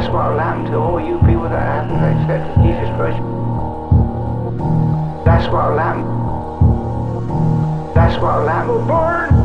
That's what will happen to all you people that haven't accepted Jesus Christ. That's what will happen. That's what will happen. Born